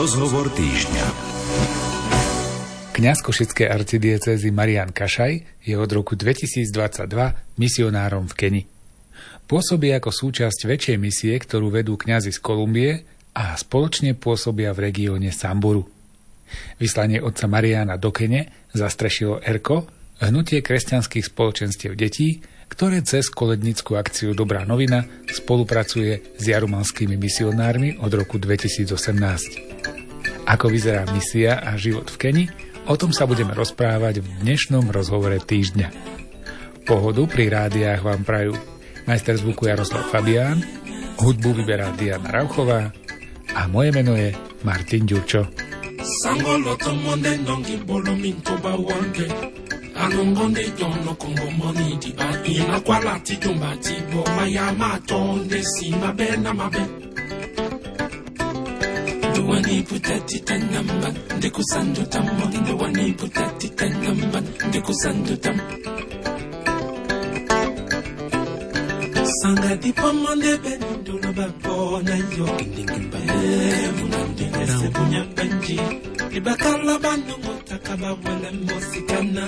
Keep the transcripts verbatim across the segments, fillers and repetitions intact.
Rozhovor týždňa. Kňaz košickej arcidiecézy Marián Kašaj je od roku dvetisícdvadsaťdva misionárom v Keni. Pôsobí ako súčasť väčšej misie, ktorú vedú kňazi z Kolumbie a spoločne pôsobia v regióne Samburu. Vyslanie otca Mariána do Kene zastrešilo ERKO, hnutie kresťanských spoločenstiev detí, ktoré cez kolednickú akciu Dobrá novina spolupracuje s jarumanskými misionármi od roku dvetisícosemnásť. Ako vyzerá misia a život v Keni, o tom sa budeme rozprávať v dnešnom rozhovore týždňa. Pohodu pri rádiách vám prajú majster zvuku Jaroslav Fabián, hudbu vyberá Diana Rauchová a moje meno je Martin Ďurčo. Alongonde jono kongo moni di ba ina kwala ti jomba ti bo maya ma tonde si ma be na ma be do wani putati tanamba de kusando tammo do wani putati tanamba de kusando tam sanga di pomande be do na ba bo na yo kinding ba munande se punya banji ibakala bando motakaba wala mosikana.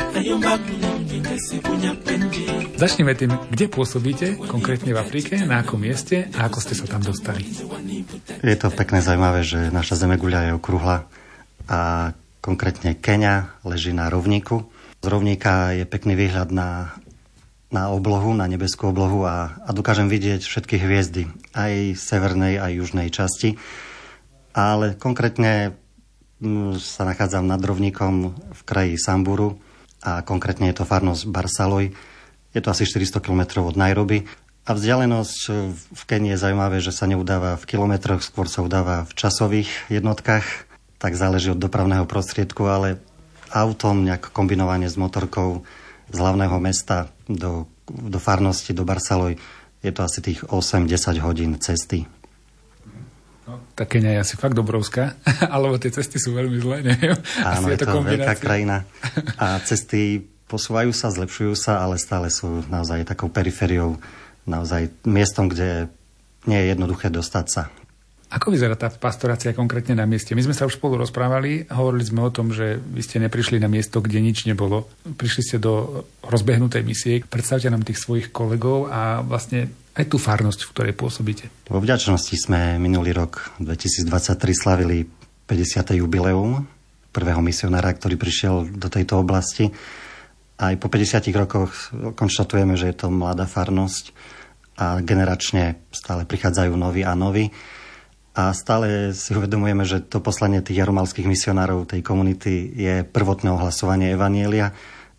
Začneme tým, kde pôsobíte, konkrétne v Afrike, na akom mieste a ako ste sa tam dostali. Je to pekne zaujímavé, že naša zemeguľa je okrúhla a konkrétne Keňa leží na rovníku. Z rovníka je pekný výhľad na, na oblohu, na nebeskú oblohu a, a dokážem vidieť všetky hviezdy, aj severnej, aj južnej časti. Ale konkrétne sa nachádzam nad rovníkom v kraji Samburu, a konkrétne je to farnosť Barsaloj. Je to asi štyristo kilometrov od Nairobi a vzdialenosť v Kenii je zaujímavé, že sa neudáva v kilometroch, skôr sa udáva v časových jednotkách, tak záleží od dopravného prostriedku, ale autom nejak kombinovanie s motorkou z hlavného mesta do, do farnosti, do Barsaloj, je to asi tých osem desať hodín cesty. Tá Keňa je asi fakt obrovská, alebo tie cesty sú veľmi zlé, neviem. Áno, je to, to veľká krajina a cesty posúvajú sa, zlepšujú sa, ale stále sú naozaj takou perifériou, naozaj miestom, kde nie je jednoduché dostať sa. Ako vyzerá tá pastorácia konkrétne na mieste? My sme sa už spolu rozprávali, hovorili sme o tom, že vy ste neprišli na miesto, kde nič nebolo. Prišli ste do rozbehnutej misie. Predstavte nám tých svojich kolegov a vlastne aj tú farnosť, v ktorej pôsobíte. Vo vďačnosti sme minulý rok dvetisícdvadsaťtri slavili päťdesiate jubileum prvého misionára, ktorý prišiel do tejto oblasti. Aj po päťdesiatich rokoch konštatujeme, že je to mladá farnosť a generačne stále prichádzajú noví a noví. A stále si uvedomujeme, že to poslanie tých jarumalských misionárov tej komunity je prvotné ohlasovanie evanjelia.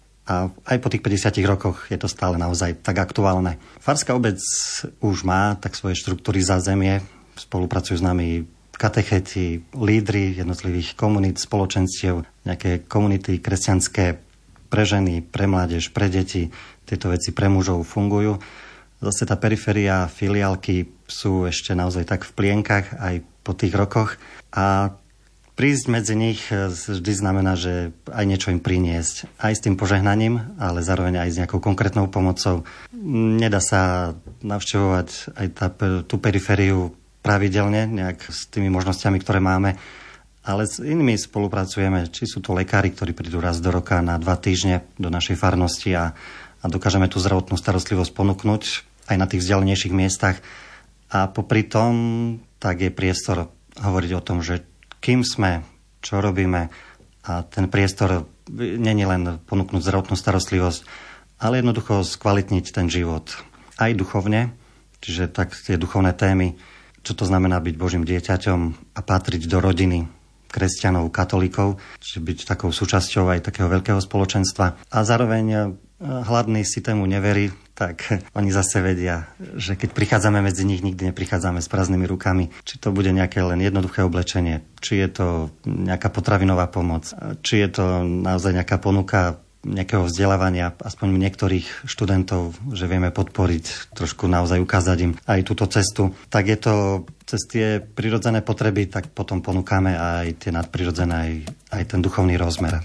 A aj po tých päťdesiatich rokoch je to stále naozaj tak aktuálne. Farská obec už má tak svoje štruktúry zázemie. Spolupracujú s nami katecheti, lídri jednotlivých komunít, spoločenstiev, nejaké komunity kresťanské pre ženy, pre mládež, pre deti. Tieto veci pre mužov fungujú. Zase tá periféria, filiálky sú ešte naozaj tak v plienkach aj po tých rokoch. A prísť medzi nich vždy znamená, že aj niečo im priniesť. Aj s tým požehnaním, ale zároveň aj s nejakou konkrétnou pomocou. Nedá sa navštevovať aj tá, tú perifériu pravidelne, nejak s tými možnosťami, ktoré máme. Ale s inými spolupracujeme, či sú to lekári, ktorí prídu raz do roka na dva týždne do našej farnosti a, a dokážeme tú zdravotnú starostlivosť ponúknuť aj na tých vzdialenejších miestach. A popri tom tak je priestor hovoriť o tom, že kým sme, čo robíme a ten priestor nie je len ponúknuť zdravotnú starostlivosť, ale jednoducho skvalitniť ten život. Aj duchovne, čiže tak tie duchovné témy, čo to znamená byť Božím dieťaťom a patriť do rodiny kresťanov, katolíkov, čiže byť takou súčasťou aj takého veľkého spoločenstva. A zároveň hladný si tému neverí, tak oni zase vedia, že keď prichádzame medzi nich, nikdy neprichádzame s prázdnymi rukami. Či to bude nejaké len jednoduché oblečenie, či je to nejaká potravinová pomoc, či je to naozaj nejaká ponuka nejakého vzdelávania, aspoň niektorých študentov, že vieme podporiť, trošku naozaj ukázať im aj túto cestu. Tak je to cez tie prirodzené potreby, tak potom ponúkame aj tie nadprirodzené, aj, aj ten duchovný rozmer.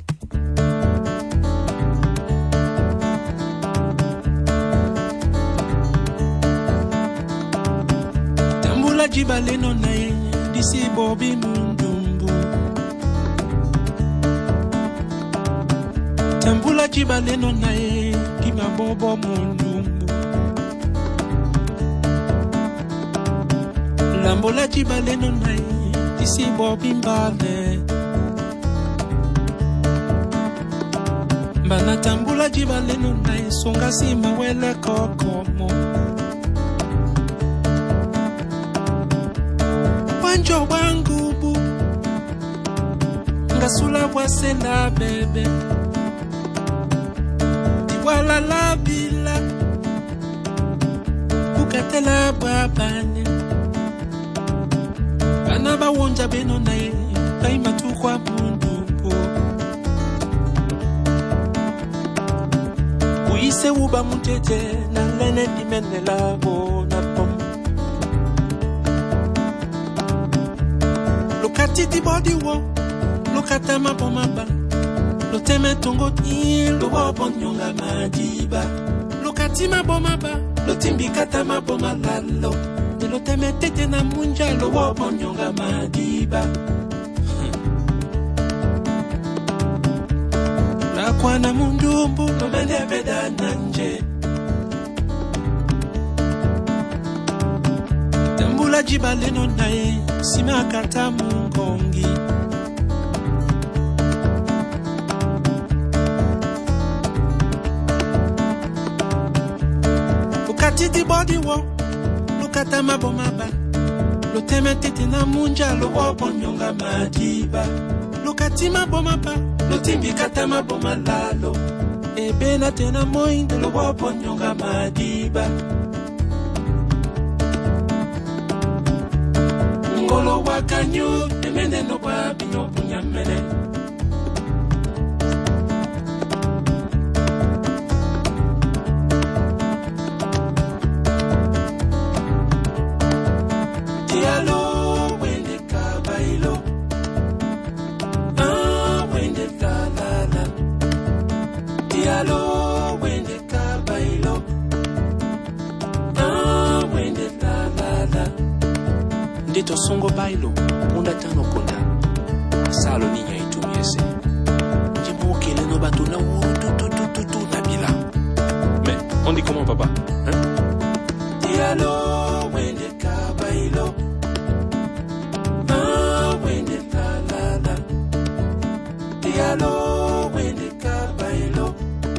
Jibale no nae disi bobi mundu Tambula jibaleno nae kimabobo mundumbu Lambola jibaleno nae tisi bobi mbale Mbana tambula jibaleno nae songa sima wele kokomo Wanjo wangubu Ngasula wasela bebe Wala la bila Ukatela babane Bana ba wonja beno nae Kaima tukwa mundumbo Uise uba mutete Na lene dimene labo na pom Lokati di body wo Lokata mabomaba Lo teme tongo ti lo wabon nyonga madiba Lo katima bomaba Lo timbi kata maboma lalo De lo teme tete na munja lo wabon nyonga madiba La kwa na mundumbu Lo mende beda nanje Tambula jibaleno nae Sima kata mungongi Titi body wo Look at my bomaba Lo teme tete na munja Lo wobo nyonga madiba Look at my bomaba Lo timbi kata ma bomalalo Ebe na tena moinde Lo wobo nyonga madiba Ngolo wakanyu Emene no wabi no bunyamene Ndito songo bailo Munda tano konda Salo ninya itumiese Jemo kele no batu na uru tu tu tu tu tu nabila Mais on dit comment papa hein? Dialo wende ka bailo Ah wende la la la Dialo wende ka bailo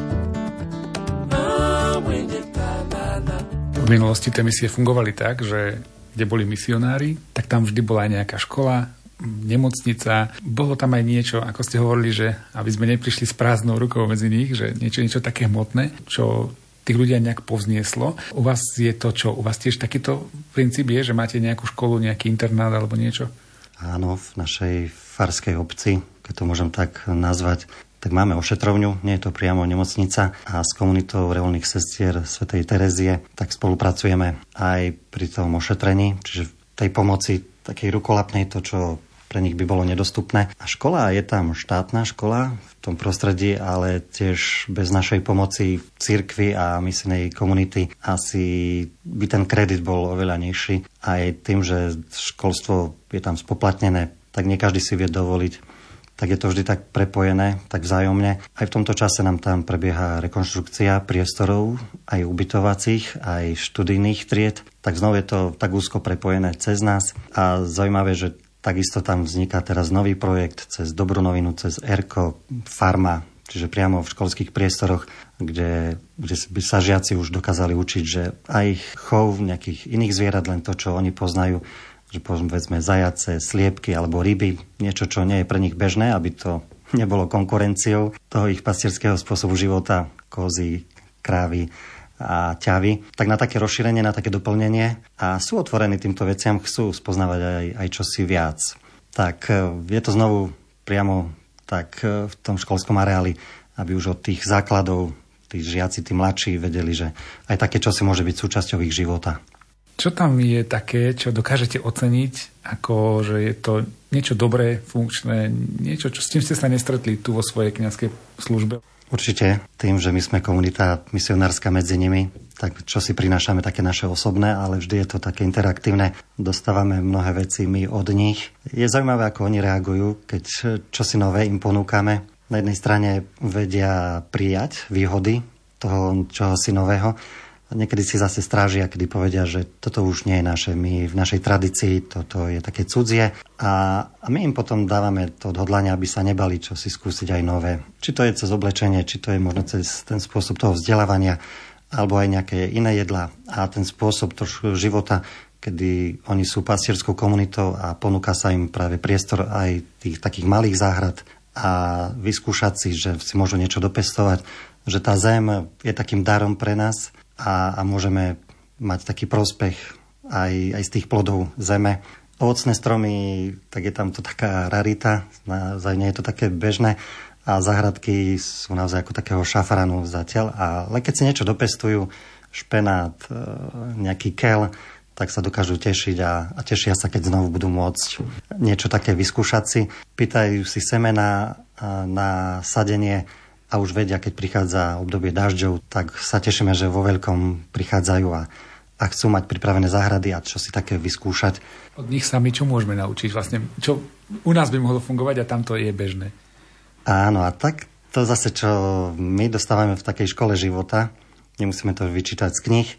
Ah wende la la la V minulosti tie misie fungovali tak, že kde boli misionári, tak tam vždy bola aj nejaká škola, nemocnica. Bolo tam aj niečo, ako ste hovorili, že aby sme neprišli s prázdnou rukou medzi nich, že niečo, niečo také hmotné, čo tých ľudia nejak povznieslo. U vás je to čo? U vás tiež takýto princíp je, že máte nejakú školu, nejaký internát alebo niečo? Áno, v našej farskej obci, keď to môžem tak nazvať, tak máme ošetrovňu, nie je to priamo nemocnica a s komunitou reholných sestier svätej Terezie tak spolupracujeme aj pri tom ošetrení, čiže v tej pomoci takej rukolapnej, to čo pre nich by bolo nedostupné. A škola je tam štátna škola v tom prostredí, ale tiež bez našej pomoci cirkvi a misijnej komunity asi by ten kredit bol oveľa nižší. Aj tým, že školstvo je tam spoplatnené, tak nie každý si vie dovoliť, tak je to vždy tak prepojené, tak vzájomne. Aj v tomto čase nám tam prebieha rekonštrukcia priestorov, aj ubytovacích, aj študijných tried. Tak znovu je to tak úzko prepojené cez nás. A zaujímavé, že takisto tam vzniká teraz nový projekt cez Dobrú novinu, cez Erko, Farma, čiže priamo v školských priestoroch, kde, kde by sa žiaci už dokázali učiť, že aj chov nejakých iných zvierat, len to, čo oni poznajú, že povedzme zajace, sliepky alebo ryby, niečo, čo nie je pre nich bežné, aby to nebolo konkurenciou toho ich pastierského spôsobu života, kozy, krávy a ťavy, tak na také rozšírenie, na také doplnenie a sú otvorení týmto veciam, chcú spoznávať aj, aj čosi viac. Tak je to znovu priamo tak v tom školskom areáli, aby už od tých základov tí žiaci, tí mladší vedeli, že aj také čosi môže byť súčasťou ich života. Čo tam je také, čo dokážete oceniť, ako že je to niečo dobré, funkčné, niečo, čo, s tým ste sa nestretli tu vo svojej kňazskej službe? Určite, tým, že my sme komunita misionárska medzi nimi, tak čo si prinášame také naše osobné, ale vždy je to také interaktívne. Dostávame mnohé veci my od nich. Je zaujímavé, ako oni reagujú, keď čosi nové im ponúkame. Na jednej strane vedia prijať výhody toho čohosi nového. Niekedy si zase strážia, kedy povedia, že toto už nie je naše, my v našej tradícii, toto je také cudzie. A, a my im potom dávame to odhodlanie, aby sa nebali čo si skúsiť aj nové. Či to je cez oblečenie, či to je možno cez ten spôsob toho vzdelávania, alebo aj nejaké iné jedlá. A ten spôsob trošku života, kedy oni sú pastierskou komunitou a ponúka sa im práve priestor aj tých takých malých záhrad a vyskúšať si, že si môžu niečo dopestovať, že tá zem je takým darom pre nás, A, a môžeme mať taký prospech aj, aj z tých plodov zeme. Ovocné stromy, tak je tam to taká rarita, naozaj nie je to také bežné a záhradky sú naozaj ako takého šafranu zatiaľ. Ale keď si niečo dopestujú, špenát, nejaký kel, tak sa dokážu tešiť a, a tešia sa, keď znovu budú môcť niečo také vyskúšať si. Pýtajú si semena na sadenie, a už vedia, keď prichádza obdobie dažďov, tak sa tešíme, že vo veľkom prichádzajú a, a chcú mať pripravené záhrady a čo si také vyskúšať. Od nich sami čo môžeme naučiť? Vlastne, čo u nás by mohlo fungovať a tam to je bežné? Áno, a tak to zase, čo my dostávame v takej škole života, nemusíme to vyčítať z knih,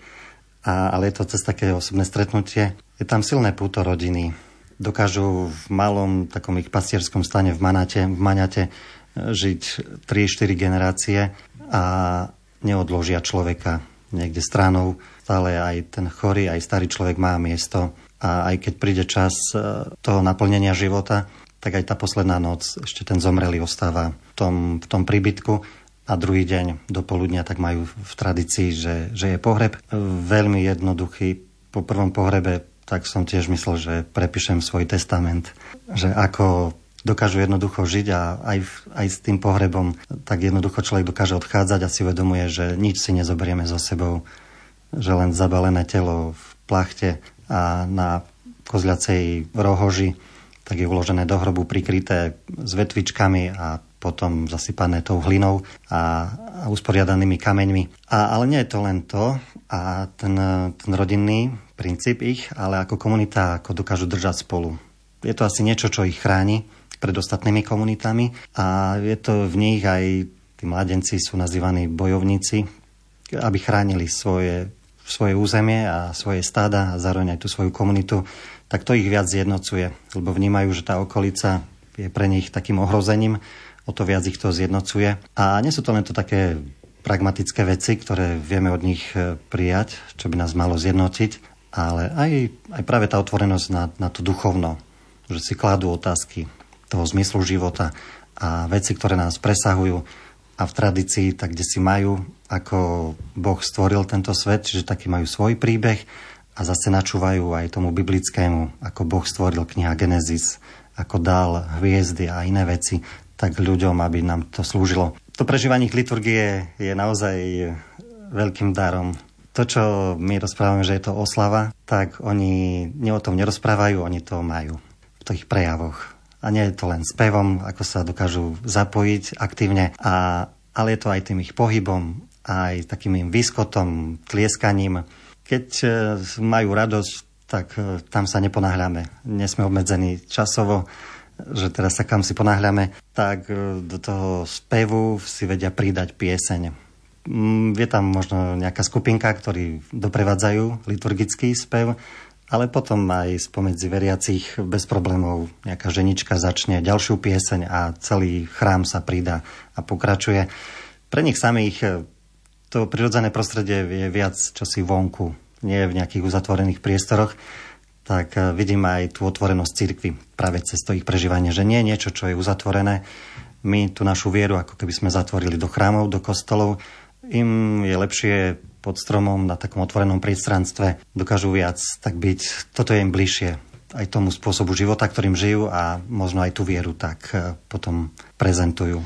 a, ale je to cez také osobné stretnutie. Je tam silné púto rodiny. Dokážu v malom takom ich pastierskom stane v Manate, v Maňate žiť tri štyri generácie a neodložia človeka niekde stranou. Stále aj ten chorý, aj starý človek má miesto a aj keď príde čas toho naplnenia života, tak aj tá posledná noc, ešte ten zomrelý ostáva v tom, v tom príbytku a druhý deň do poludnia tak majú v tradícii, že, že je pohreb. Veľmi jednoduchý. Po prvom pohrebe tak som tiež myslel, že prepíšem svoj testament, že ako dokážu jednoducho žiť a aj, aj s tým pohrebom tak jednoducho človek dokáže odchádzať a si uvedomuje, že nič si nezoberieme so sebou, že len zabalené telo v plachte a na kozľacej rohoži tak je uložené do hrobu prikryté s vetvičkami a potom zasypané tou hlinou a, a usporiadanými kameňmi. A, ale nie je to len to a ten, ten rodinný princíp ich, ale ako komunita, ako dokážu držať spolu. Je to asi niečo, čo ich chráni pred ostatnými komunitami a je to v nich aj tí mladenci sú nazývaní bojovníci, aby chránili svoje, svoje územie a svoje stáda a zároveň aj tú svoju komunitu, tak to ich viac zjednocuje, lebo vnímajú, že tá okolica je pre nich takým ohrozením, o to viac ich to zjednocuje. A nie sú to len to také pragmatické veci, ktoré vieme od nich prijať, čo by nás malo zjednotiť, ale aj, aj práve tá otvorenosť na, na to duchovno, že si kladú otázky toho zmyslu života a veci, ktoré nás presahujú a v tradícii, tak kde si majú, ako Boh stvoril tento svet, čiže taký majú svoj príbeh a zase načúvajú aj tomu biblickému, ako Boh stvoril kniha Genesis, ako dal hviezdy a iné veci, tak ľuďom, aby nám to slúžilo. To prežívanie liturgie je naozaj veľkým darom. To, čo my rozprávame, že je to oslava, tak oni nie o tom nerozprávajú, oni to majú v tých prejavoch. A nie je to len spevom, ako sa dokážu zapojiť aktívne, a, ale je to aj tým ich pohybom, aj takým im výskotom, tlieskaním. Keď majú radosť, tak tam sa neponáhľame. Nie sme obmedzení časovo, že teraz sa kam si ponáhľame, tak do toho spevu si vedia pridať pieseň. Je tam možno nejaká skupinka, ktorí doprevádzajú liturgický spev, ale potom aj spomedzi veriacich bez problémov nejaká ženička začne ďalšiu pieseň a celý chrám sa pridá a pokračuje. Pre nich samých to prirodzené prostredie je viac čosi vonku, nie v nejakých uzatvorených priestoroch, tak vidím aj tú otvorenosť cirkvi práve cez to ich prežívanie, že nie je niečo, čo je uzatvorené. My tú našu vieru, ako keby sme zatvorili do chrámov, do kostolov, im je lepšie pod stromom na takom otvorenom priestranstve, dokážu viac tak byť. Toto je im bližšie aj tomu spôsobu života, ktorým žijú a možno aj tú vieru tak potom prezentujú.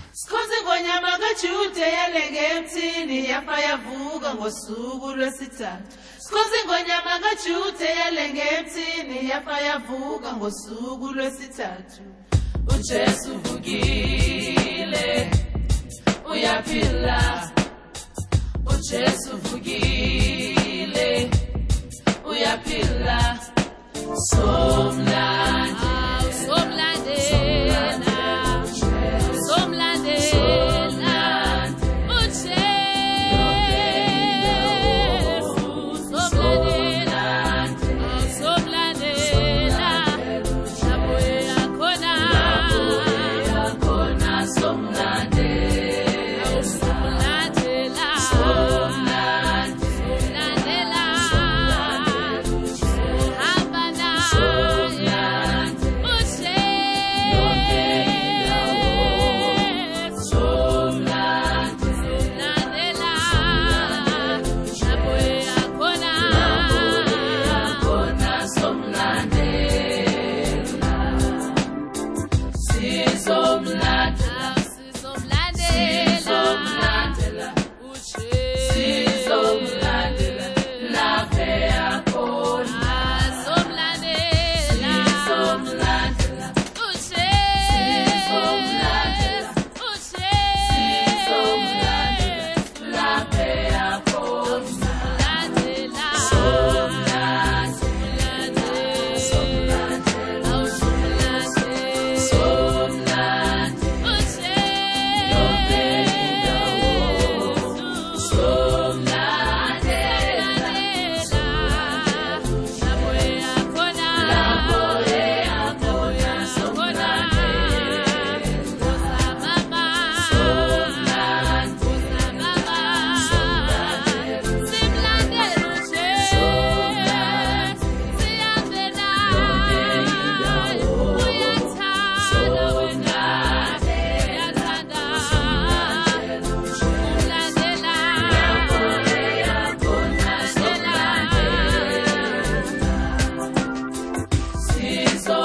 Jesu vugile uyapila somlande somlande somlande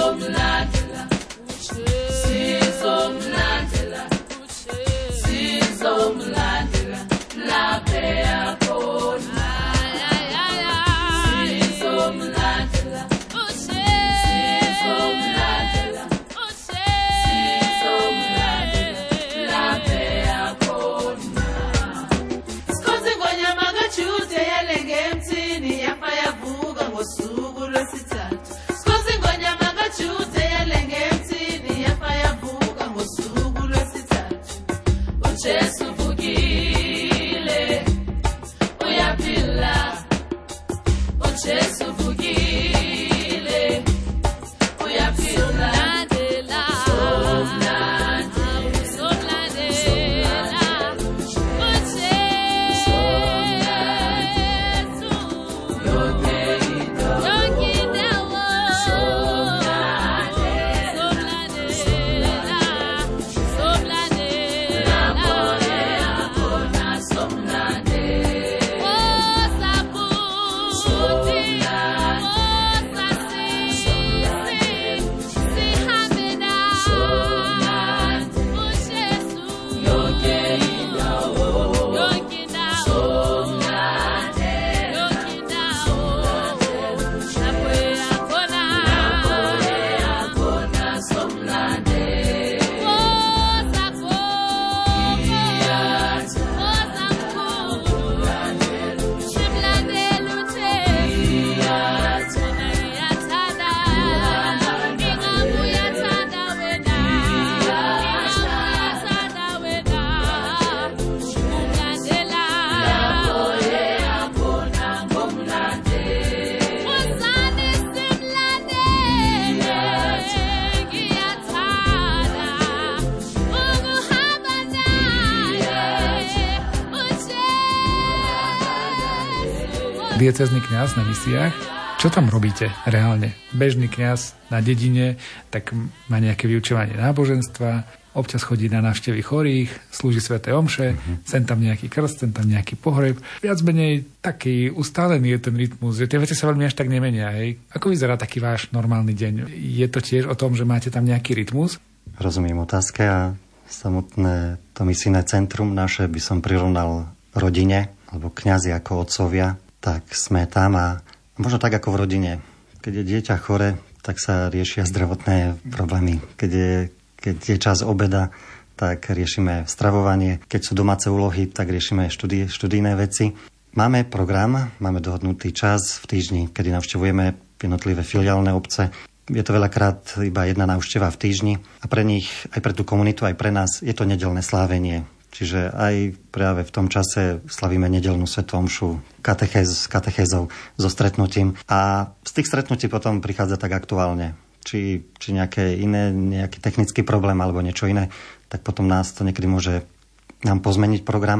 Diecézny kňaz na misiách. Čo tam robíte reálne? Bežný kňaz na dedine, tak má nejaké vyučovanie náboženstva, občas chodí na návštevy chorých, slúži sväté omše, uh-huh. sem tam nejaký krst, sem tam nejaký pohreb. Viac menej taký ustálený je ten rytmus, že tie veci sa veľmi až tak nemenia. Hej. Ako vyzerá taký váš normálny deň? Je to tiež o tom, že máte tam nejaký rytmus? Rozumiem otázke a samotné to misijné centrum naše by som prirovnal rodine, alebo kňazi ako otcovia. Tak sme tam a možno tak ako v rodine. Keď je dieťa chore, tak sa riešia zdravotné problémy. Keď je, keď je čas obeda, tak riešime stravovanie. Keď sú domáce úlohy, tak riešime študí, študijné veci. Máme program, máme dohodnutý čas v týždni, kedy navštevujeme jednotlivé filiálne obce. Je to veľakrát iba jedna návšteva v týždni a pre nich, aj pre tú komunitu, aj pre nás je to nedeľné slávenie. Čiže aj práve v tom čase slavíme nedeľnú svätú omšu, katechéz, katechézov so stretnutím. A z tých stretnutí potom prichádza tak aktuálne. Či, či nejaké iné, nejaký technický problém alebo niečo iné, tak potom nás to niekedy môže nám pozmeniť program.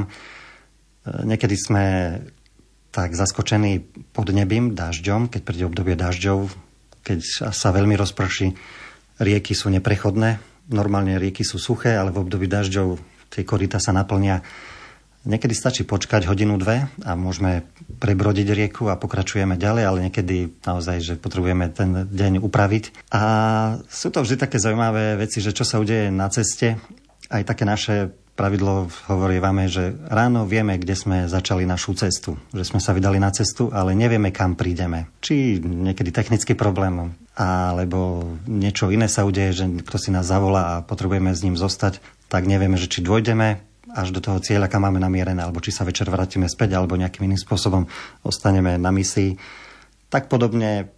Niekedy sme tak zaskočení pod nebím, dažďom, keď príde obdobie dažďov, keď sa veľmi rozprší, rieky sú neprechodné. Normálne rieky sú suché, ale v období dažďov tie koryta sa naplnia. Niekedy stačí počkať hodinu, dve a môžeme prebrodiť rieku a pokračujeme ďalej, ale niekedy naozaj, že potrebujeme ten deň upraviť. A sú to vždy také zaujímavé veci, že čo sa udeje na ceste. Aj také naše pravidlo hovorívame, že ráno vieme, kde sme začali našu cestu. Že sme sa vydali na cestu, ale nevieme, kam prídeme. Či niekedy technický problém, alebo niečo iné sa udeje, že kto si nás zavolá a potrebujeme s ním zostať, tak nevieme, že či dôjdeme až do toho cieľa, kam máme namierené, alebo či sa večer vrátime späť, alebo nejakým iným spôsobom ostaneme na misii. Tak podobne,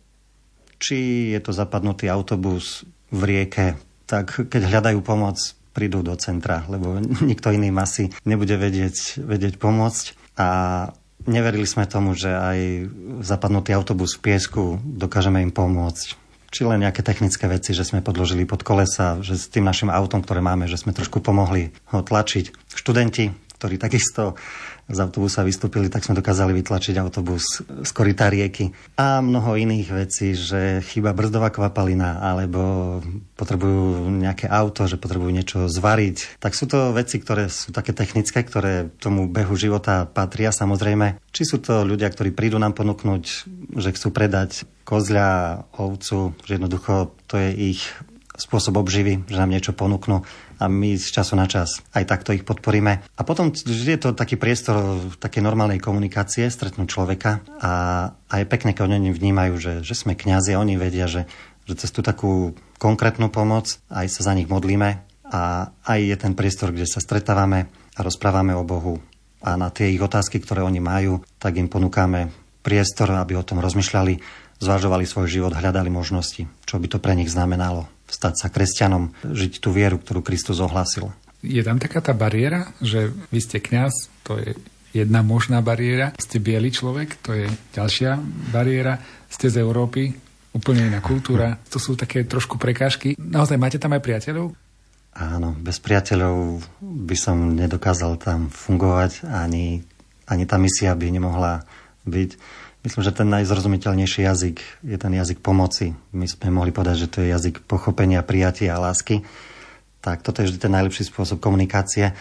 či je to zapadnutý autobus v rieke, tak keď hľadajú pomoc, prídu do centra, lebo nikto iný asi nebude vedieť, vedieť pomôcť. A neverili sme tomu, že aj zapadnutý autobus v piesku dokážeme im pomôcť. Či len nejaké technické veci, že sme podložili pod kolesa, že s tým našim autom, ktoré máme, že sme trošku pomohli ho tlačiť. Študenti, ktorí takisto z autobusa vystúpili, tak sme dokázali vytlačiť autobus z koryta rieky. A mnoho iných vecí, že chýba brzdová kvapalina, alebo potrebujú nejaké auto, že potrebujú niečo zvariť. Tak sú to veci, ktoré sú také technické, ktoré tomu behu života patria samozrejme. Či sú to ľudia, ktorí prídu nám ponúknuť, že chcú predať kozľa, ovcu, že jednoducho to je ich spôsob obživy, že nám niečo ponúknú a my z času na čas aj takto ich podporíme. A potom je to taký priestor takej normálnej komunikácie, stretnúť človeka a, a je pekné, keď oni vnímajú, že, že sme kňazi a oni vedia, že, že cez tú takú konkrétnu pomoc aj sa za nich modlíme a aj je ten priestor, kde sa stretávame a rozprávame o Bohu a na tie ich otázky, ktoré oni majú, tak im ponúkame priestor, aby o tom rozmýšľali, zvažovali svoj život, hľadali možnosti, čo by to pre nich znamenalo. Stať sa kresťanom, žiť tú vieru, ktorú Kristus ohlásil. Je tam taká tá bariéra, že vy ste kňaz, to je jedna možná bariéra, ste biely človek, to je ďalšia bariéra, ste z Európy, úplne iná kultúra, to sú také trošku prekážky. Naozaj máte tam aj priateľov? Áno, bez priateľov by som nedokázal tam fungovať, ani, ani tá misia by nemohla byť. Myslím, že ten najzrozumiteľnejší jazyk je ten jazyk pomoci. My sme mohli povedať, že to je jazyk pochopenia, prijatia a lásky. Tak toto je vždy ten najlepší spôsob komunikácie.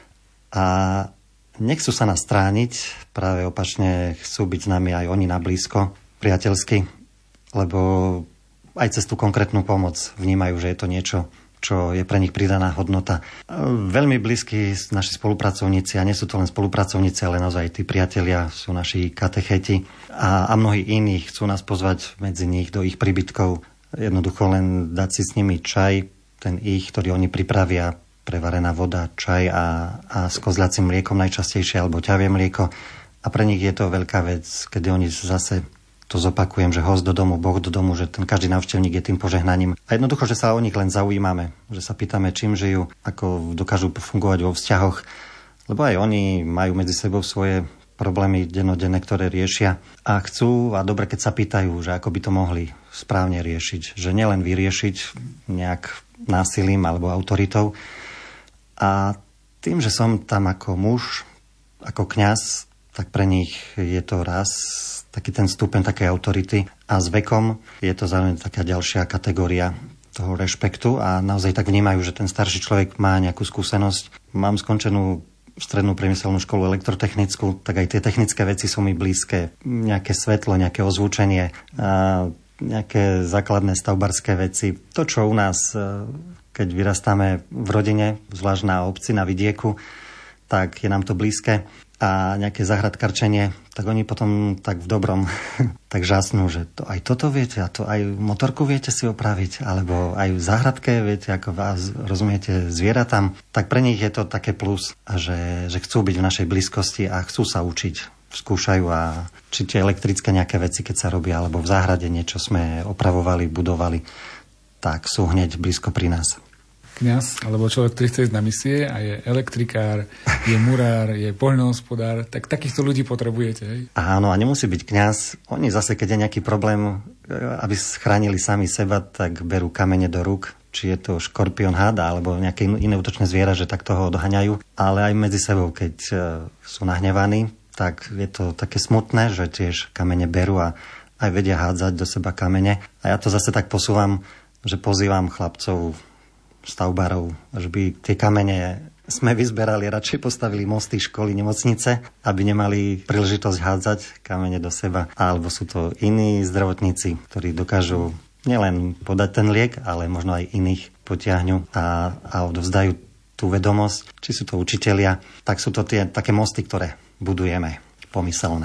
A nechcú sa nás strániť, práve opačne chcú byť s nami aj oni na blízko, priateľsky, lebo aj cez tú konkrétnu pomoc vnímajú, že je to niečo, čo je pre nich pridaná hodnota. Veľmi blízki naši spolupracovníci, a nie sú to len spolupracovníci, ale naozaj tí priatelia sú naši katecheti a, a mnohí iní chcú nás pozvať medzi nich do ich príbytkov. Jednoducho len dať si s nimi čaj, ten ich, ktorý oni pripravia, prevarená voda, čaj a, a s kozľacím mliekom najčastejšie, alebo ťavie mlieko. A pre nich je to veľká vec, kedy oni zase to zopakujem, že host do domu, Boh do domu, že ten každý návštevník je tým požehnaním. A jednoducho, že sa o nich len zaujímame, že sa pýtame, čím žijú, ako dokážu fungovať vo vzťahoch, lebo aj oni majú medzi sebou svoje problémy dennodenné, ktoré riešia a chcú, a dobre, keď sa pýtajú, že ako by to mohli správne riešiť, že nielen vyriešiť nejak násilím alebo autoritou. A tým, že som tam ako muž, ako kňaz, tak pre nich je to raz taký ten stupeň takej autority a s vekom je to zároveň taká ďalšia kategória toho rešpektu a naozaj tak vnímajú, že ten starší človek má nejakú skúsenosť. Mám skončenú strednú priemyselnú školu elektrotechnickú, tak aj tie technické veci sú mi blízke. Nejaké svetlo, nejaké ozvučenie, a nejaké základné stavbarské veci. To, čo u nás, keď vyrastáme v rodine, zvlášť na obci, na vidieku, tak je nám to blízke. A nejaké zahradkarčenie, tak oni potom tak v dobrom tak žasnú, že to, aj toto viete, a to aj motorku viete si opraviť, alebo aj v záhradke viete, ako vás rozumiete zvieratám. Tak pre nich je to také plus, že, že chcú byť v našej blízkosti a chcú sa učiť. Skúšajú a či tie elektrické nejaké veci, keď sa robia, alebo v záhrade niečo sme opravovali, budovali, tak sú hneď blízko pri nás. Kňaz, alebo človek, ktorý chce ísť na misie a je elektrikár, je murár, je poľnohospodár, tak takýchto ľudí potrebujete, hej? Áno, a nemusí byť kňaz. Oni zase, keď je nejaký problém, aby chránili sami seba, tak berú kamene do rúk, či je to škorpión, háda, alebo nejaké iné útočné zviera, že tak toho odhaňajú. Ale aj medzi sebou, keď sú nahnevaní, tak je to také smutné, že tiež kamene berú a aj vedia hádzať do seba kamene. A ja to zase tak posúvam, že pozývam chlapcov, stavbárov, že by tie kamene sme vyzberali, radšej postavili mosty, školy, nemocnice, aby nemali príležitosť hádzať kamene do seba. Alebo sú to iní zdravotníci, ktorí dokážu nielen podať ten liek, ale možno aj iných potiahnu a, a odovzdajú tú vedomosť. Či sú to učitelia, tak sú to tie také mosty, ktoré budujeme pomyselné.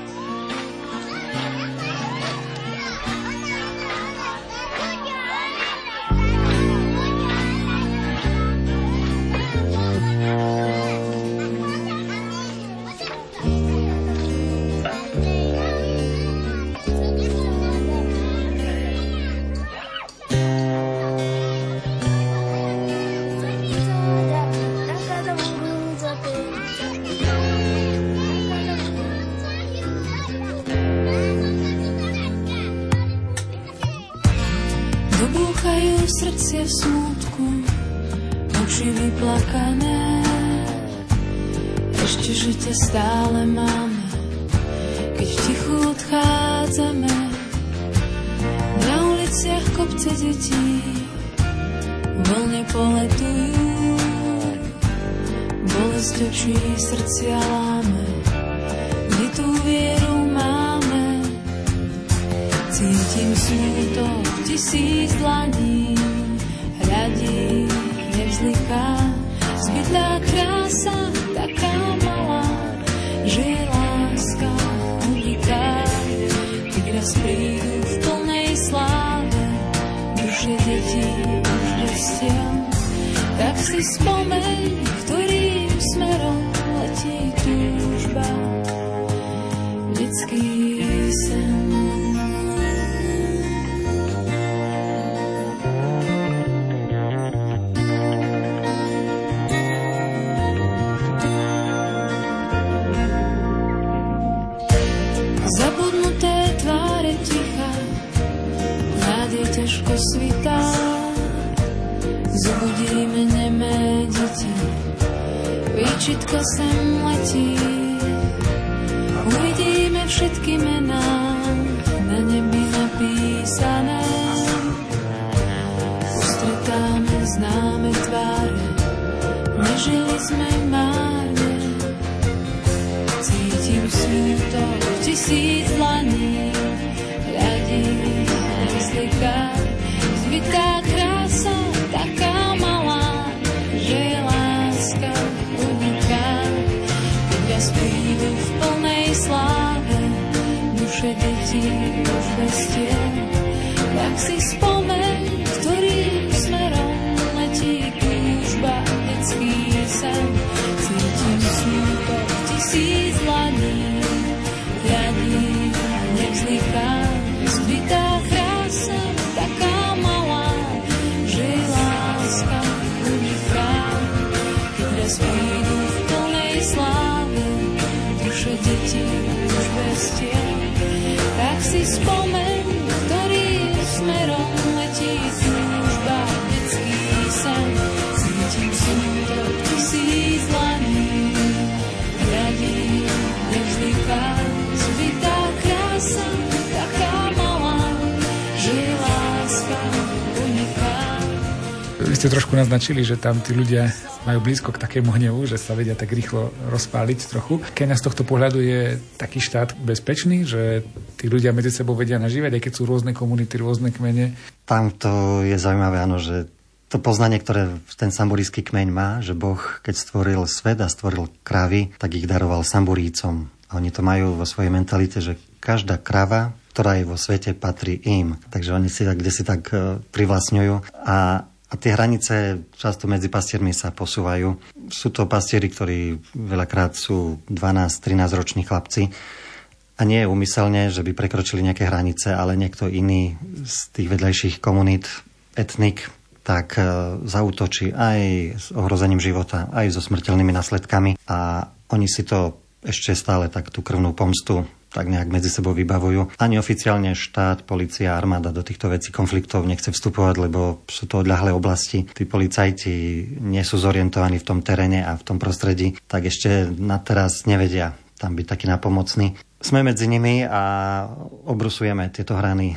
Srdcie v smútku, oči vyplakané, ešte, že ťa stále máme, keď v tichu odchádzame. Na uliciach kopce detí voľne poletujú, bolesť očí srdcia láme, my tú vieru máme. Cítim smutok tisíc dlaní, hľadí nevzliká, zbytá krása taká malá, že je láska uniká. Keď raz prídu v plnej sláve duše detí už vestia, tak si spomeň, ktorým smerom letí túžba, detský sen. Zabudnuté tváre ticha, nádej ťažko svitá, zobudíme nemé deti, výčitka sem letí. Uvidíme všetky mená na nebi napísané, ustretáme známe tváre, nežili sme márne. Cítim smutok tisíc dlaní, hľadí nevzliká, zbytá krása taká malá, že je láska uniká. Keď raz prídu v plnej sláve duše detí už vestie, tak si spomeň, ktorým smerom letí túžba, detský sen. Cítim smutok tisíc dlaní, hľadí nevzliká, zbytá krása taká malá, že je láska uniká. Keď raz prídu v plnej sláve duše detí už vestia, tak si spomeň, ktorým smerom letí túžba, detský sen. Cítim smutok tisíc dlaní, hľadí nevzliká, zbytá krása taká malá, že je láska uniká. Vy ste trošku naznačili, že tam tí ľudia majú blízko k takému hnevu, že sa vedia tak rýchlo rozpáliť trochu. Keňa z tohto pohľadu je taký štát bezpečný, že tí ľudia medzi sebou vedia nažívať, aj keď sú rôzne komunity, rôzne kmene? Tam to je zaujímavé, áno, že to poznanie, ktoré ten samburísky kmeň má, že Boh, keď stvoril svet a stvoril krávy, tak ich daroval samburícom. A oni to majú vo svojej mentalite, že každá krava, ktorá je vo svete, patrí im. Takže oni si tak, kde si tak privlastňujú. A A tie hranice často medzi pastiermi sa posúvajú. Sú to pastieri, ktorí veľakrát sú dvanásť trinásť roční chlapci. A nie je úmyselne, že by prekročili nejaké hranice, ale niekto iný z tých vedľajších komunít, etnik, tak zaútočí aj s ohrozením života, aj so smrteľnými následkami. A oni si to ešte stále tak tú krvnú pomstu tak nejak medzi sebou vybavujú. Ani oficiálne štát, polícia, armáda do týchto vecí konfliktov nechce vstupovať, lebo sú to odľahlé oblasti. Tí policajti nie sú zorientovaní v tom teréne a v tom prostredí, tak ešte na teraz nevedia tam byť takí napomocní. Sme medzi nimi a obrusujeme tieto hrany.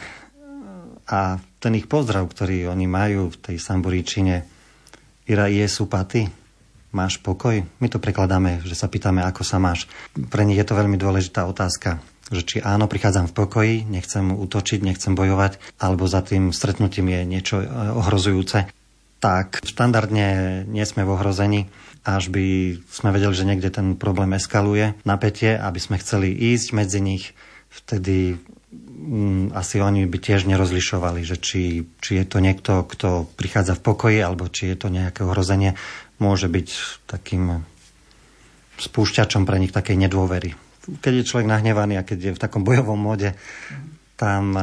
A ten ich pozdrav, ktorý oni majú v tej samburíčine, Ira Jesu Pati, máš pokoj? My to prekladáme, že sa pýtame, ako sa máš. Pre nich je to veľmi dôležitá otázka, že či áno, prichádzam v pokoji, nechcem útočiť, nechcem bojovať, alebo za tým stretnutím je niečo ohrozujúce. Tak štandardne nie sme v ohrození, až by sme vedeli, že niekde ten problém eskaluje, napätie, aby sme chceli ísť medzi nich, vtedy mm, asi oni by tiež nerozlišovali, že či, či je to niekto, kto prichádza v pokoji, alebo či je to nejaké ohrozenie. Môže byť takým spúšťačom pre nich takej nedôvery. Keď je človek nahnevaný a keď je v takom bojovom móde, tam...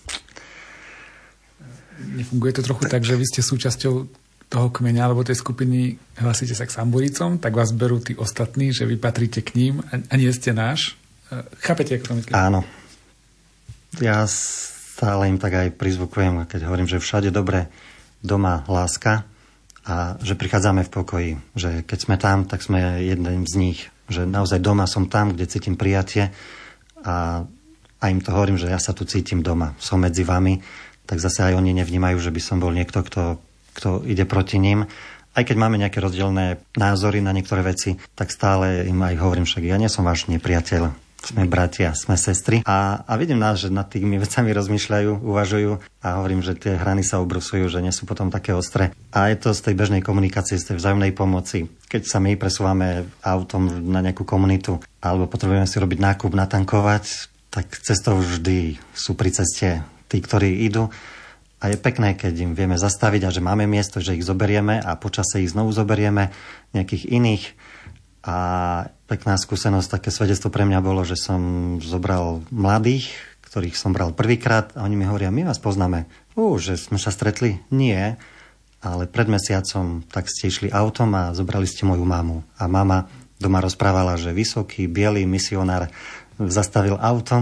Nefunguje to trochu tak, že vy ste súčasťou toho kmeňa alebo tej skupiny, hlasíte sa k samburícom, tak vás berú tí ostatní, že vy patríte k ním a nie ste náš. Chápete, ako to myslíte? Áno. Ja stále im tak aj prizvukujem, keď hovorím, že všade dobre, doma láska, a že prichádzame v pokoji, že keď sme tam, tak sme jeden z nich. že naozaj doma som tam, kde cítim prijatie a, a im to hovorím, že ja sa tu cítim doma, som medzi vami, tak zase aj oni nevnímajú, že by som bol niekto, kto, kto ide proti ním. Aj keď máme nejaké rozdielne názory na niektoré veci, tak stále im aj hovorím, však ja nie som váš nepriateľ. Sme bratia, sme sestry a, a vidím nás, že nad tými vecami rozmýšľajú, uvažujú a hovorím, že tie hrany sa obrusujú, že nie sú potom také ostré. A je to z tej bežnej komunikácie, z tej vzájomnej pomoci. Keď sa my presúvame autom na nejakú komunitu alebo potrebujeme si robiť nákup, natankovať, tak cestou vždy sú pri ceste tí, ktorí idú. A je pekné, keď im vieme zastaviť a že máme miesto, že ich zoberieme a počase ich znovu zoberieme nejakých iných. A pekná skúsenosť, také svedectvo pre mňa bolo, že som zobral mladých, ktorých som bral prvýkrát a oni mi hovoria, my vás poznáme. Ú, že sme sa stretli? Nie, ale pred mesiacom tak ste išli autom a zobrali ste moju mamu. A mama doma rozprávala, že vysoký, biely misionár zastavil autom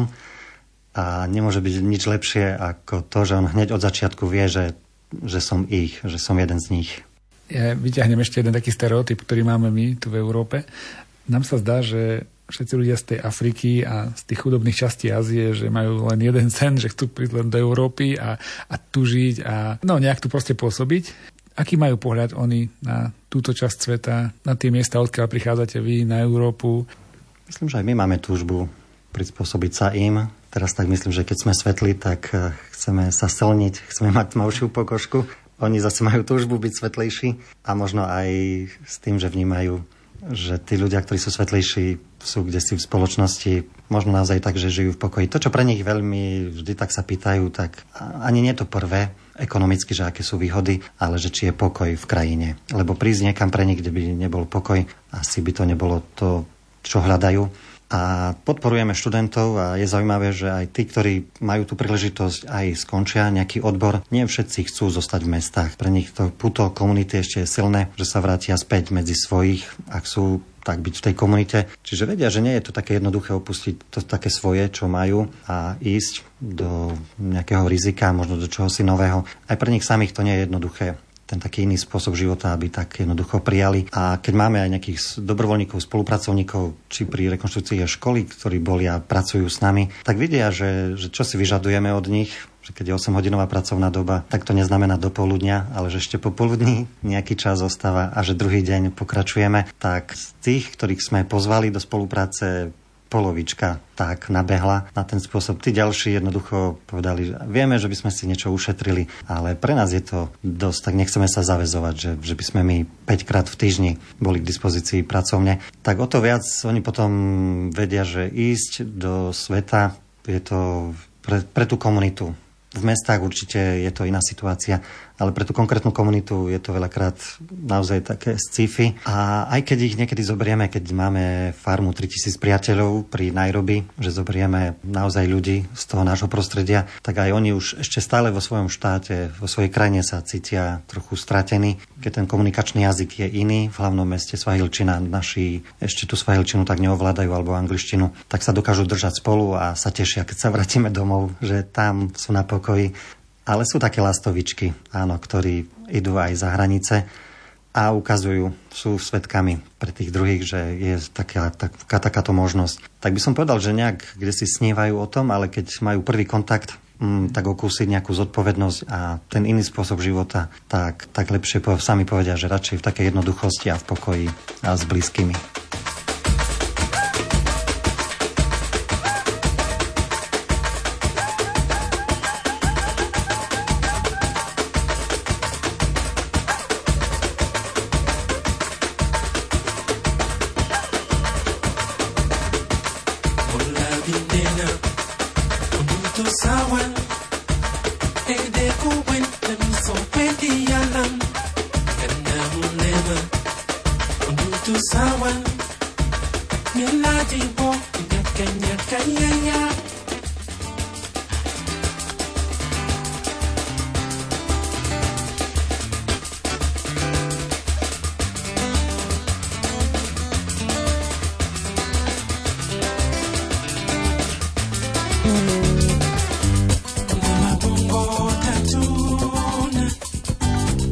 a nemôže byť nič lepšie ako to, že on hneď od začiatku vie, že, že som ich, že som jeden z nich. Ja vyťahnem ešte jeden taký stereotyp, ktorý máme my tu v Európe. Nám sa zdá, že všetci ľudia z tej Afriky a z tých chudobných častí Ázie, že majú len jeden sen, že chcú prísť len do Európy a, a tu žiť a no nejak tu proste pôsobiť. Aký majú pohľad oni na túto časť sveta, na tie miesta, odkiaľ prichádzate vy, na Európu? Myslím, že aj my máme túžbu prispôsobiť sa im. Teraz tak myslím, že keď sme svetli, tak chceme sa silniť, chceme mať tmavšiu pokožku. Oni zase majú túžbu byť svetlejší a možno aj s tým, že vnímajú, že tí ľudia, ktorí sú svetlejší, sú kdesi v spoločnosti, možno naozaj tak, že žijú v pokoji. To, čo pre nich veľmi vždy tak sa pýtajú, tak ani nie to prvé, ekonomicky, že aké sú výhody, ale že či je pokoj v krajine. Lebo prísť niekam pre nich, kde by nebol pokoj, asi by to nebolo to, čo hľadajú. A podporujeme študentov a je zaujímavé, že aj tí, ktorí majú tú príležitosť aj skončia nejaký odbor, nie všetci chcú zostať v mestách. Pre nich to puto komunity ešte je silné, že sa vrátia späť medzi svojich, ak sú tak byť v tej komunite. Čiže vedia, že nie je to také jednoduché opustiť to také svoje, čo majú a ísť do nejakého rizika, možno do čohosi nového. Aj pre nich samých to nie je jednoduché. Ten taký iný spôsob života, aby tak jednoducho prijali. A keď máme aj nejakých dobrovoľníkov, spolupracovníkov, či pri rekonštrukcii školy, ktorí boli a pracujú s nami, tak vidia, že, že čo si vyžadujeme od nich, že keď je osemhodinová pracovná doba, tak to neznamená do poludnia, ale že ešte po poludní nejaký čas ostáva a že druhý deň pokračujeme. Tak z tých, ktorých sme pozvali do spolupráce, polovička tak nabehla na ten spôsob. Tí ďalší jednoducho povedali, že vieme, že by sme si niečo ušetrili, ale pre nás je to dosť, tak nechceme sa zaväzovať, že, že by sme my päť krát v týždni boli k dispozícii pracovne. Tak o to viac oni potom vedia, že ísť do sveta je to pre, pre tú komunitu. V mestách určite je to iná situácia, ale pre tú konkrétnu komunitu je to veľakrát naozaj také sci-fi. A aj keď ich niekedy zoberieme, keď máme farmu tritisíc priateľov pri Nairobi, že zoberieme naozaj ľudí z toho nášho prostredia, tak aj oni už ešte stále vo svojom štáte, vo svojej krajine sa cítia trochu stratení, keď ten komunikačný jazyk je iný. V hlavnom meste svahilčina, naši ešte tú svahilčinu tak neovládajú, alebo angličtinu, tak sa dokážu držať spolu a sa tešia, keď sa vrátime domov, že tam sú na pokoji. Ale sú také lastovičky, áno, ktorí idú aj za hranice a ukazujú, sú svedkami pre tých druhých, že je taká, taká, takáto možnosť. Tak by som povedal, že nejak kde si snívajú o tom, ale keď majú prvý kontakt, mm, tak okúsiť nejakú zodpovednosť a ten iný spôsob života, tak, tak lepšie sami povedia, že radšej v takej jednoduchosti a v pokoji a s blízkymi.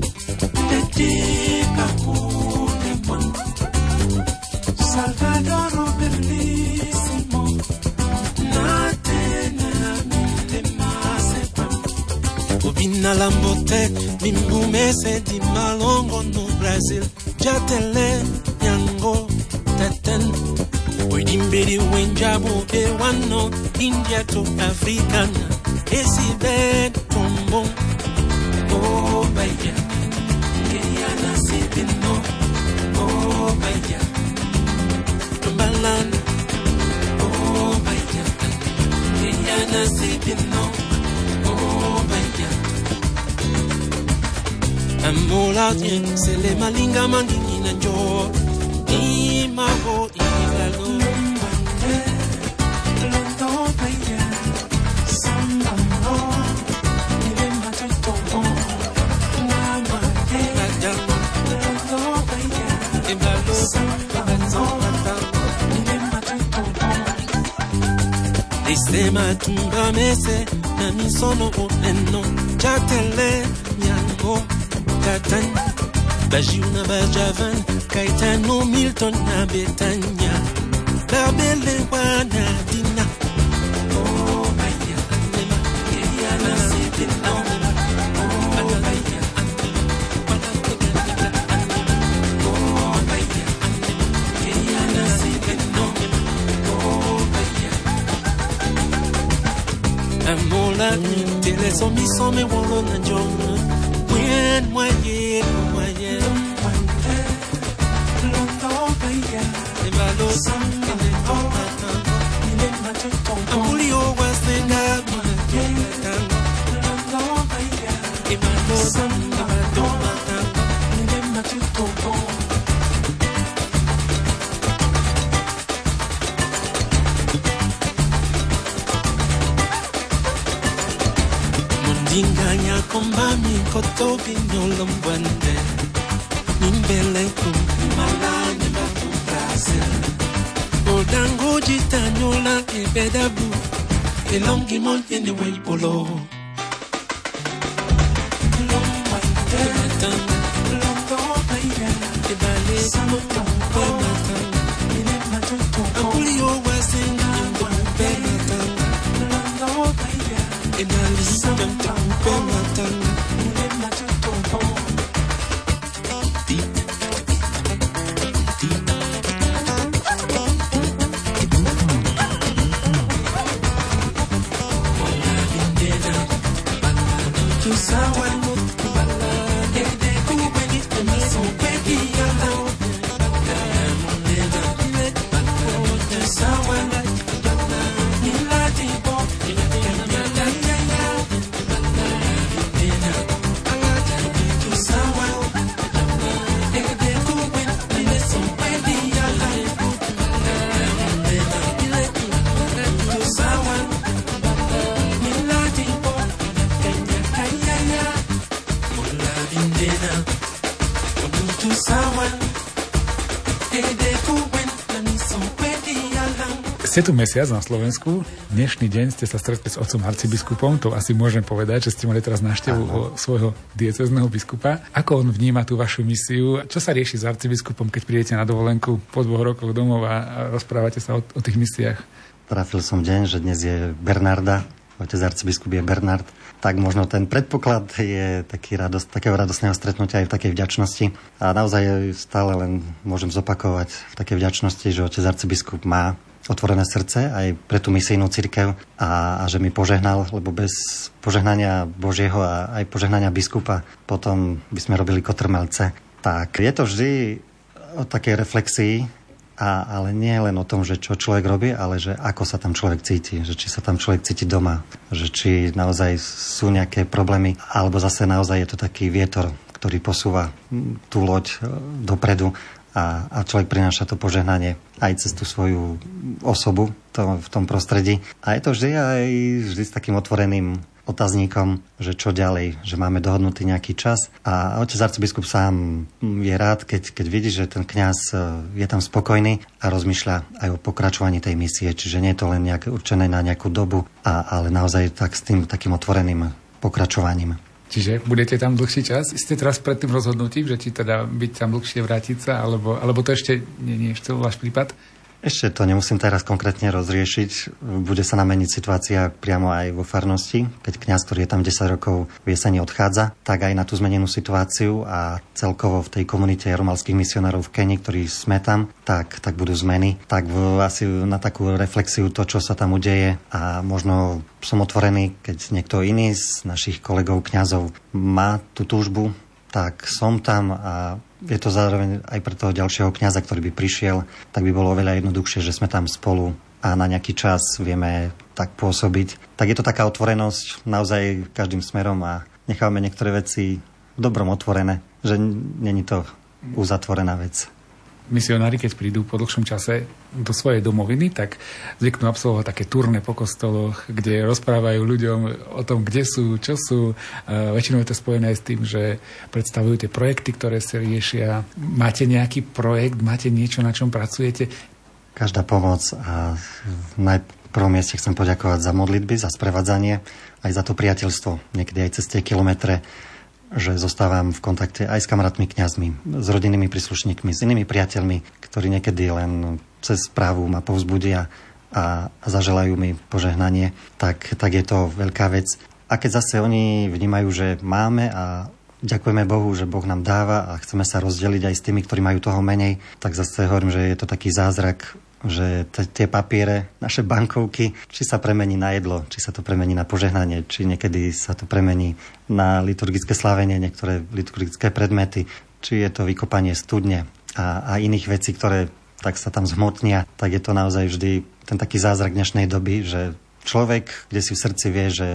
Salvador Malambote, Mimbumese, Di Malongo no Brasil, Jatele, Nyango, Taten, Widimbiri, Wenjabo, Bewano, India to Africana, Esibed, Tombo, Oh, Baya, Kayana Sibino, Oh, Baya, Tumbalan, Oh, Baya, Kayana Sibino, Oh, Baya. Amola tien, se le malinga mangingi na jo, Imago, Ibalo, Mbande, Londo, Baya, Sambamo, Ilema Totobo, Namade, Londo, Baya, Ibalo, Sambamo, Ilema Totobo. Sistema tumba mese, Nami sono oneno, Jatele, Nyango, Tatan, Bajiuna Bajavan, Kaitano Milton na Betania, Babele Wana Dina. Oh, Baya, Anema, Kayana Sibina, Oh, Baya, Oh, Baya, Kayana Sibina, Oh, Baya. Amola, Tele Somi Some Wolo na Jona. When moye moye moye londo baya ebalo sanga le tomata ile macho tombo amulio wasenga moye londo baya ebalo sanga le tomata ile macho tombo. Inganya kombami koto pinyolo mbwande Nimbele kum malani batu Brazil Odango jitanyola ebedabu Elongi monte ne weipolo Lombande Matan Londo baya Ebale samoto Matan Ile matuto Apulio wasenga Mbwande Matan Londo baya Ebale samoto Matan Ile matuto Ste tu mesiac na Slovensku, dnešný deň ste sa stretli s otcom arcibiskupom, to asi môžem povedať, že ste mali teraz návštevu svojho diecézneho biskupa. Ako on vníma tú vašu misiu? Čo sa rieši s arcibiskupom, keď prídete na dovolenku po dvoch rokoch domov a rozprávate sa o, o tých misiách? Trafil som deň, že dnes je Bernarda, otec arcibiskup je Bernard, tak možno ten predpoklad je taký radosť, takého radostného stretnutia aj v takej vďačnosti. A naozaj stále len môžem zopakovať v takej vďačnosti, že otec arcibiskup má otvorené srdce aj pre tú misijnú cirkev a, a že mi požehnal, lebo bez požehnania Božieho a aj požehnania biskupa potom by sme robili kotrmelce. Tak je to vždy o takej reflexii, a, ale nie len o tom, že čo človek robí, ale že ako sa tam človek cíti, že či sa tam človek cíti doma, že či naozaj sú nejaké problémy, alebo zase naozaj je to taký vietor, ktorý posúva tú loď dopredu. A, a človek prináša to požehnanie aj cez tú svoju osobu to, v tom prostredí. A je to vždy aj vždy s takým otvoreným otáznikom, že čo ďalej, že máme dohodnutý nejaký čas. A otec arcibiskup sám je rád, keď, keď vidí, že ten kňaz je tam spokojný a rozmýšľa aj o pokračovaní tej misie. Čiže nie je to len nejak určené na nejakú dobu, a, ale naozaj tak s tým takým otvoreným pokračovaním. Čiže budete tam dlhší čas? Ste teraz pred tým rozhodnutím, že či teda byť tam dlhšie, vrátiť sa, alebo, alebo to ešte nie, nie je váš prípad? Ešte to nemusím teraz konkrétne rozriešiť. Bude sa nameniť situácia priamo aj vo farnosti. Keď kňaz, ktorý je tam desať rokov, v jeseni odchádza, tak aj na tú zmenenú situáciu a celkovo v tej komunite jaromalských misionárov v Keni, ktorí sme tam, tak, tak budú zmeny. Tak asi na takú reflexiu to, čo sa tam udeje, a možno som otvorený, keď niekto iný z našich kolegov kňazov má tú túžbu, tak som tam, a je to zároveň aj pre toho ďalšieho kňaza, ktorý by prišiel, tak by bolo oveľa jednoduchšie, že sme tam spolu a na nejaký čas vieme tak pôsobiť. Tak je to taká otvorenosť naozaj každým smerom a nechávame niektoré veci v dobrom otvorené, že není to uzatvorená vec. Misionári, keď prídu po dlhšom čase do svojej domoviny, tak zvyknú absolvovať také turné po kostoloch, kde rozprávajú ľuďom o tom, kde sú, čo sú. Väčšinou je to spojené aj s tým, že predstavujú tie projekty, ktoré sa riešia. Máte nejaký projekt, máte niečo, na čom pracujete? Každá pomoc, a na prvom mieste chcem poďakovať za modlitby, za sprevádzanie, aj za to priateľstvo, niekedy aj cez tie kilometre, že zostávam v kontakte aj s kamarátmi kňazmi, s rodinnými príslušníkmi, s inými priateľmi, ktorí niekedy len cez správu ma povzbudia a, a zaželajú mi požehnanie, tak, tak je to veľká vec. A keď zase oni vnímajú, že máme a ďakujeme Bohu, že Boh nám dáva a chceme sa rozdeliť aj s tými, ktorí majú toho menej, tak zase hovorím, že je to taký zázrak, že t- tie papiere, naše bankovky, či sa premení na jedlo, či sa to premení na požehnanie, či niekedy sa to premení na liturgické slávenie, niektoré liturgické predmety, či je to vykopanie studne a, a iných vecí, ktoré tak sa tam zhmotnia, tak je to naozaj vždy ten taký zázrak dnešnej doby, že človek, kde si v srdci vie, že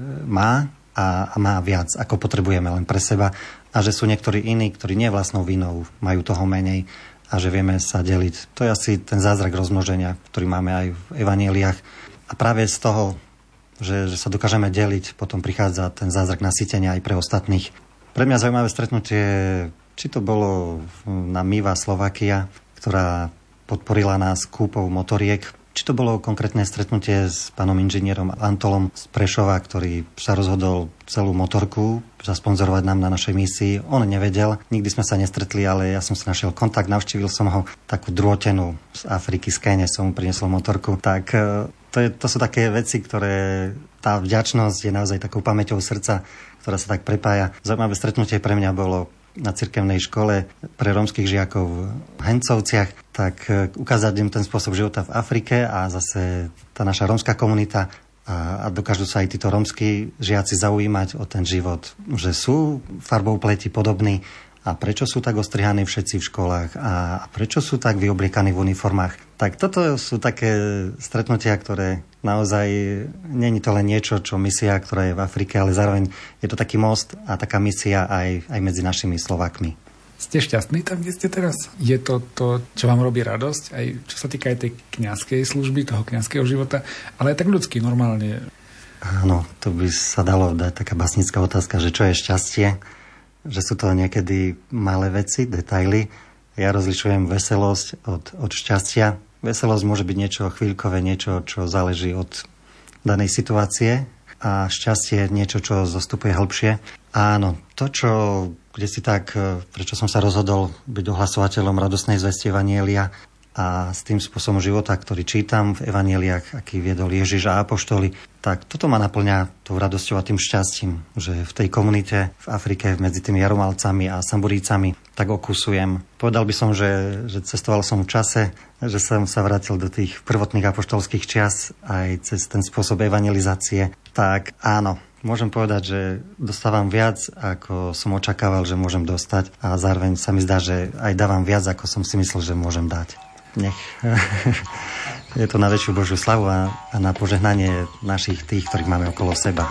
má a, a má viac, ako potrebujeme len pre seba, a že sú niektorí iní, ktorí nie vlastnou vinou majú toho menej, a že vieme sa deliť. To je asi ten zázrak rozmnoženia, ktorý máme aj v evanjeliách. A práve z toho, že, že sa dokážeme deliť, potom prichádza ten zázrak nasytenia aj pre ostatných. Pre mňa zaujímavé stretnutie, či to bolo na Miva Slovakia, ktorá podporila nás kúpou motoriek, či to bolo konkrétne stretnutie s pánom inžinierom Antolom z Prešova, ktorý sa rozhodol celú motorku zasponzorovať nám na našej misii. On nevedel, nikdy sme sa nestretli, ale ja som si našiel kontakt, navštívil som ho, takú drôtenú z Afriky, z Kene som mu priniesol motorku. Tak to, je, to sú také veci, ktoré tá vďačnosť je naozaj takou pamäťou srdca, ktorá sa tak prepája. Zaujímavé stretnutie pre mňa bolo na cirkevnej škole pre rómskych žiakov v Hencovciach, tak ukázať im ten spôsob života v Afrike a zase tá naša rómska komunita a, a dokážu sa aj títo rómski žiaci zaujímať o ten život, že sú farbou pleti podobní a prečo sú tak ostrihaní všetci v školách a prečo sú tak vyobliekaní v uniformách. Tak toto sú také stretnutia, ktoré naozaj nie je to len niečo, čo misia, ktorá je v Afrike, ale zároveň je to taký most a taká misia aj, aj medzi našimi Slovákmi. Ste šťastní tam, kde ste teraz? Je to to, čo vám robí radosť, aj čo sa týka aj tej kňazskej služby, toho kňazského života, ale aj tak ľudský, normálne? Áno, to by sa dalo dať taká básnická otázka, že čo je šťastie, že sú to niekedy malé veci, detaily. Ja rozlišujem veselosť od, od šťastia. Veselosť môže byť niečo chvíľkové, niečo, čo záleží od danej situácie, a šťastie je niečo, čo zostupuje hĺbšie. Áno, to, čo, kde si tak, prečo som sa rozhodol byť ohlasovateľom radostnej zvesti evanjelia a s tým spôsobom života, ktorý čítam v evanjeliách, aký viedol Ježiš a apoštoli, tak toto ma naplňa tou radosťou a tým šťastím, že v tej komunite v Afrike medzi tými Jaromalcami a Samburícami tak okusujem. Povedal by som, že, že cestoval som v čase, že som sa vrátil do tých prvotných apoštolských čias aj cez ten spôsob evangelizácie. Tak áno, môžem povedať, že dostávam viac, ako som očakával, že môžem dostať, a zároveň sa mi zdá, že aj dávam viac, ako som si myslel, že môžem dať. Nech je to na väčšiu Božiu slavu a, a na požehnanie našich tých, ktorých máme okolo seba.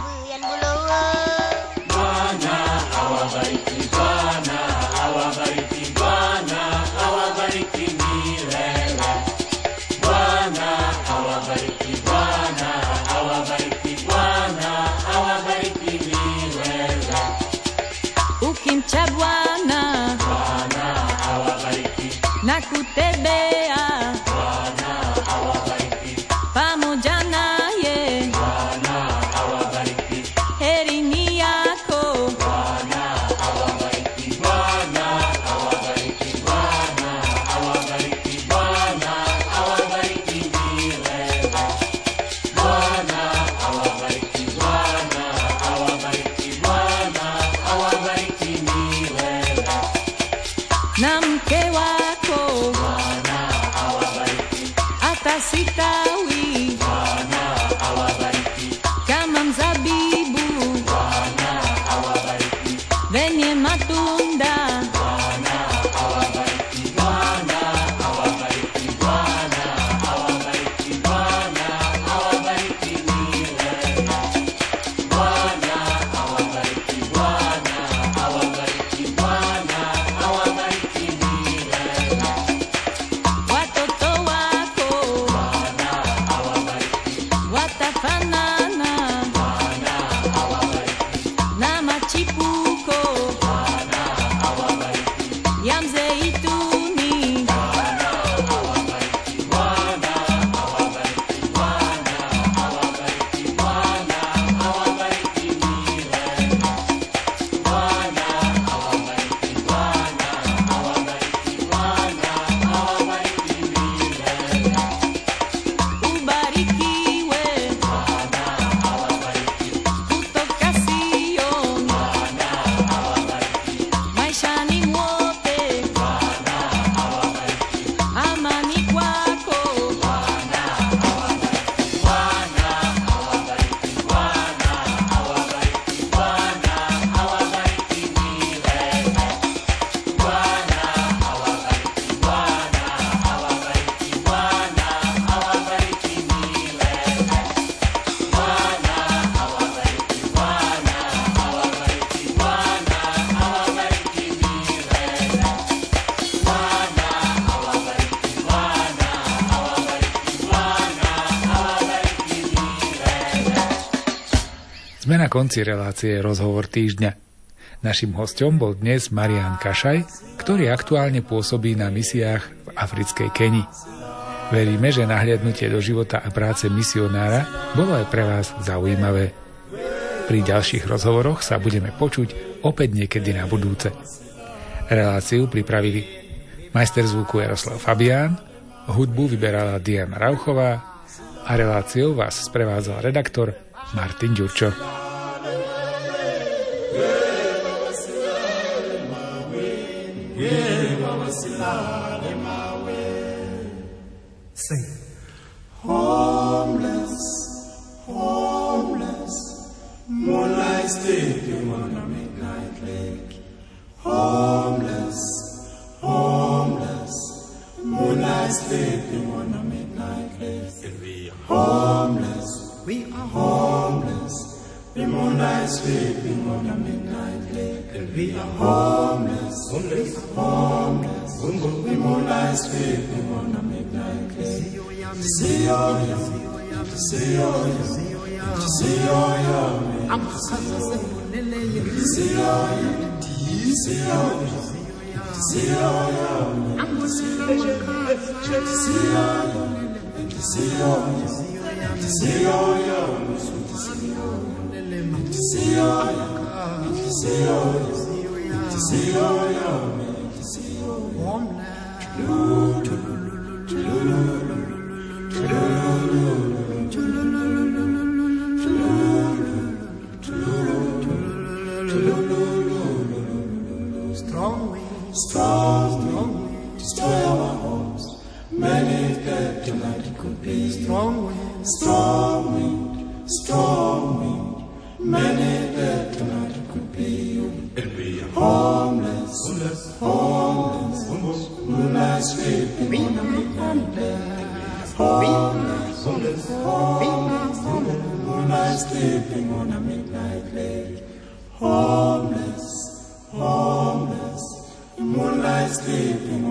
na mke wako Bwana awabariki, hata sitawi Bwana awabariki, kama mzabibu Bwana awabariki, wenye matunda Bwana awabariki, Bwana awabariki, Bwana awabariki, Bwana awabariki milele, Bwana awabariki, Bwana awabariki, Bwana awabariki milele, watoto wako Bwana awabariki, watafanana Bwana awabariki, na machipuko Bwana awabariki, ya mzeituni Bwana awabariki, Bwana awabariki, Bwana awabariki, Bwana awabariki milele, Bwana awabariki, Bwana awabariki, Bwana awabariki milele, ubarikiwe Bwana awabariki, kutoka Sioni Bwana awabariki, maishani mwote Bwana awabariki, amani kwako Bwana awabariki, Bwana awabariki, Bwana awabariki, Bwana awabariki milele, Bwana awabariki, Bwana awabariki, Bwana awabariki milele, Bwana awabariki, Bwana awabariki, Bwana awabariki milele, Bwana awabariki, Bwana awabariki, Bwana awabariki milele. Sme na konci relácie Rozhovor týždňa. Naším hosťom bol dnes Marián Kašaj, ktorý aktuálne pôsobí na misiách v africkej Keni. Veríme, že nahliadnutie do života a práce misionára bolo aj pre vás zaujímavé. Pri ďalších rozhovoroch sa budeme počuť opäť niekedy na budúce. Reláciu pripravili majster zvuku Jaroslav Fabián, hudbu vyberala Diana Rauchová a reláciou vás sprevádzal redaktor Martin Ďurčo. Sing. Homeless, homeless, moonlight sleeping on a midnight lake. Homeless, homeless, moonlight sleeping on a midnight lake. Homeless, we are homeless, the moonlight sleeping on a midnight lake. We are homeless, homeless, homeless, the moonlight sleeping on a midnight lake. See you, see you, see you, I'm see you, see you, see you, I'm see Strong wind, strong wind, destroy our homes. Many dead tonight it could be. Strong wind, strong wind, strong wind. Many dead tonight it could be. And we are homeless, homeless, homeless. Moonlight sleeping on a midnight bed. Homeless, homeless, homeless, homeless. Moonlight sleeping on a midnight lake. Homeless, homeless. Moonlight sleeping